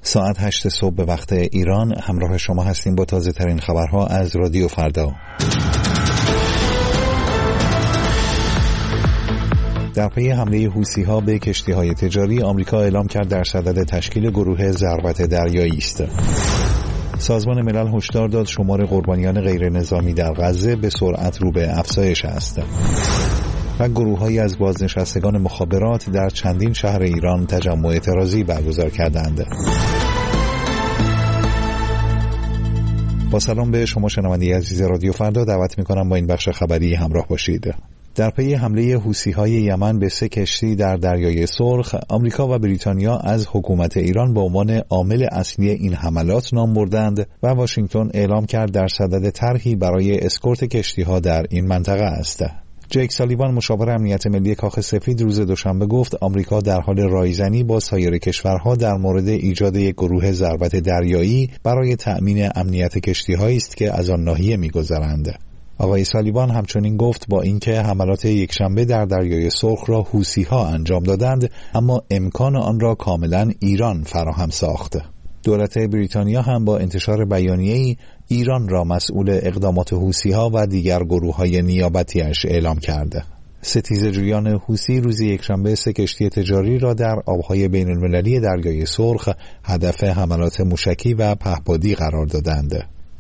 ساعت 8 صبح به وقت ایران همراه شما هستیم با تازه ترین خبرها از رادیو فردا. در پی حمله حوثی‌ها به کشتی‌های تجاری، آمریکا اعلام کرد در صدد تشکیل گروه ضربت دریایی است. سازمان ملل هشدار داد شمار قربانیان غیر نظامی در غزه به سرعت رو به افزایش است. و گروه‌هایی از بازنشستگان مخابرات در چندین شهر ایران تجمع اعتراضی برگزار کردند. با سلام به شما شنونده عزیز رادیو فردا، دعوت می‌کنم با این بخش خبری همراه باشید. در پی حمله حوثی‌های یمن به 3 کشتی در دریای سرخ، آمریکا و بریتانیا از حکومت ایران به عنوان عامل اصلی این حملات نام بردند و واشنگتن اعلام کرد در صدد طرحی برای اسکورت کشتی‌ها در این منطقه است. جیک سالیوان، مشاور امنیت ملی کاخ سفید، روز دوشنبه گفت آمریکا در حال رایزنی با سایر کشورها در مورد ایجاد یک گروه ضربت دریایی برای تأمین امنیت کشتی‌هایی است که از آن ناحیه می‌گذرند. آقای سالیوان همچنین گفت با اینکه حملات یکشنبه در دریای سرخ را حوثی‌ها انجام دادند، اما امکان آن را کاملا ایران فراهم ساخت. دولت بریتانیا هم با انتشار بیانیه‌ای ایران را مسئول اقدامات حوثی‌ها و دیگر گروه‌های نیابتی‌اش اعلام کرد. ستیزه‌جویان حوثی روز یکشنبه 3 کشتی تجاری را در آبهای بین‌المللی دریای سرخ هدف حملات موشکی و پهپادی قرار دادند.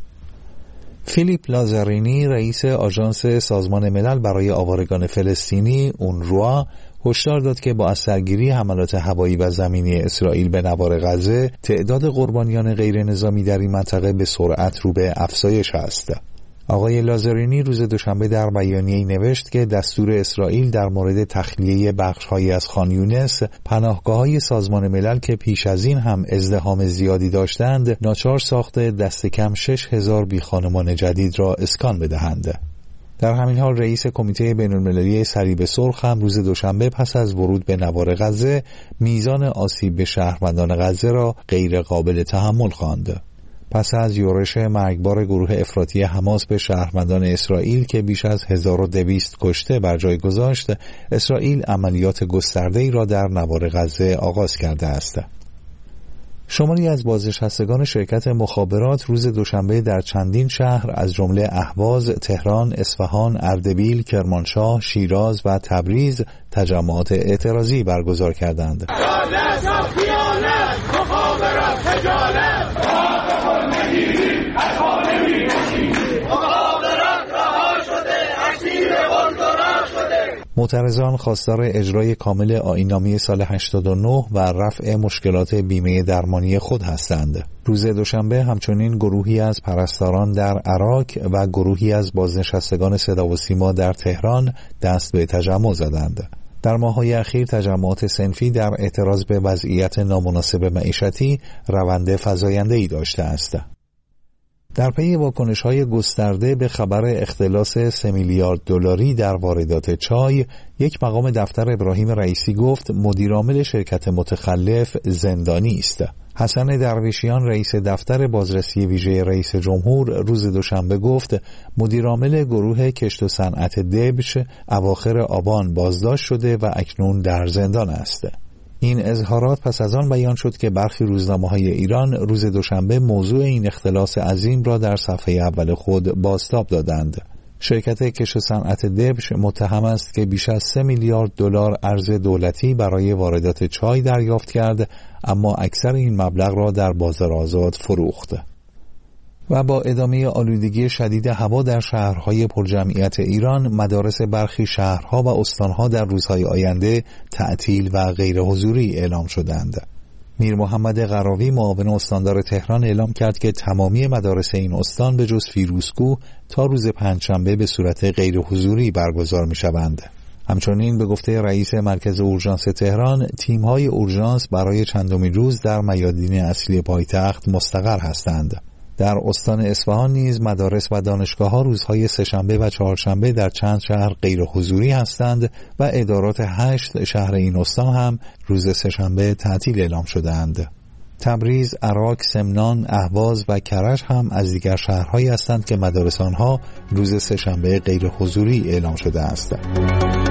فیلیپ لازارینی، رئیس آژانس سازمان ملل برای آوارگان فلسطینی اونروا، هشدار داد که با از سرگیری حملات هوایی و زمینی اسرائیل به نوار غزه، تعداد قربانیان غیر نظامی در این منطقه به سرعت رو به افزایش است. آقای لازارینی روز دوشنبه در بیانیه‌ای نوشت که دستور اسرائیل در مورد تخلیه بخش‌هایی از خان یونس، پناهگاه‌های سازمان ملل که پیش از این هم ازدحام زیادی داشتند، ناچار ساخته دست کم 6000 بیخانمان جدید را اسکان بدهند. در همین حال رئیس کمیته بین‌المللی صلیب سرخ هم روز دوشنبه پس از ورود به نوار غزه، میزان آسیب به شهروندان غزه را غیر قابل تحمل خواند. پس از یورش مرگبار گروه افراطی حماس به شهروندان اسرائیل که بیش از 1200 کشته بر جای گذاشت، اسرائیل عملیات گسترده‌ای را در نوار غزه آغاز کرده است. شماری از بازنشستگان شرکت مخابرات روز دوشنبه در چندین شهر از جمله اهواز، تهران، اصفهان، اردبیل، کرمانشاه، شیراز و تبریز تجمعات اعتراضی برگزار کردند. معترضان خواستار اجرای کامل آیین‌نامه سال 89 و رفع مشکلات بیمه درمانی خود هستند. روز دوشنبه همچنین گروهی از پرستاران در عراق و گروهی از بازنشستگان صدا و سیما در تهران دست به تجمع زدند. در ماه‌های اخیر تجمعات صنفی در اعتراض به وضعیت نامناسب معیشتی روند فزاینده‌ای داشته است. در پی واکنش‌های گسترده به خبر اختلاس 3 میلیارد دلاری در واردات چای، یک مقام دفتر ابراهیم رئیسی گفت مدیرعامل شرکت متخلف زندانی است. حسن درویشیان، رئیس دفتر بازرسی ویژه رئیس جمهور، روز دوشنبه گفت مدیرعامل گروه کشت و صنعت دبش اواخر آبان بازداشت شده و اکنون در زندان است. این اظهارات پس از آن بیان شد که برخی روزنامه‌های ایران روز دوشنبه موضوع این اختلاس عظیم را در صفحه اول خود بازتاب دادند. شرکت کشت و صنعت دبش متهم است که بیش از 3 میلیارد دلار ارز دولتی برای واردات چای دریافت کرد، اما اکثر این مبلغ را در بازار آزاد فروخت. و با ادامه آلودگی شدید هوا در شهرهای پرجمعیت ایران، مدارس برخی شهرها و استانها در روزهای آینده تعطیل و غیر حضوری اعلام شدند. میر محمد قراوی، معاون استاندار تهران، اعلام کرد که تمامی مدارس این استان به جز فیروزکوه تا روز پنجشنبه به صورت غیر حضوری برگزار می‌شوند. همچنین به گفته رئیس مرکز اورژانس تهران، تیم‌های اورژانس برای چندمین روز در میادین اصلی پایتخت مستقر هستند. در استان اصفهان نیز مدارس و دانشگاه‌ها روزهای سه‌شنبه و چهارشنبه در چند شهر غیر حضوری هستند و ادارات 8 شهر این استان هم روز سه‌شنبه تعطیل اعلام شده‌اند. تبریز، عراق، سمنان، اهواز و کرج هم از دیگر شهرهایی هستند که مدارس آنها روز سه‌شنبه غیر حضوری اعلام شده است.